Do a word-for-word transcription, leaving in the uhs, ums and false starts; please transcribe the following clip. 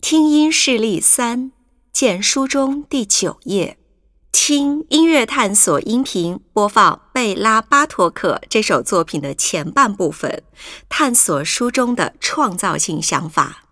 听音示例三，见书中第九页。听音乐探索音频播放贝拉巴托克这首作品的前半部分，探索书中的创造性想法。